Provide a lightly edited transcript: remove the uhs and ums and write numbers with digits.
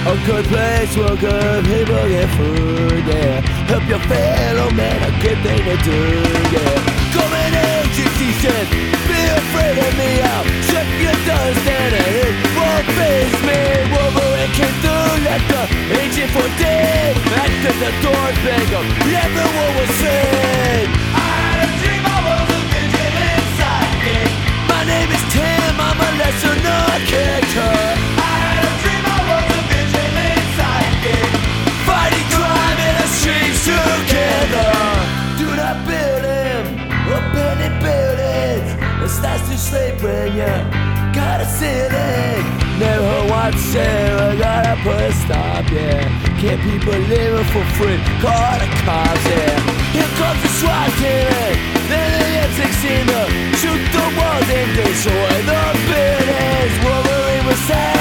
A good place where good people get food, yeah. Help your fellow man, a good thing to do, yeah. Government agency said, be afraid of me, I'll shut your doors down and it won't face me. Wolverine came through like the agent for dead. After the doors bang up, everyone was saying, I had a dream I was a vigilant sidekick. my name is Tim, I'm a lesser known character. I had a dream I was a vigilant sidekick. Fighting crime in the streets together. Do not build him, abandoned buildings. It starts to sleep when you got a ceiling. Never once said we gotta put a stop, yeah. Can't people living for free, call the cops, yeah. Here comes the SWAT team, then the M16 to shoot the walls and destroy the buildings. Wolverine was sad.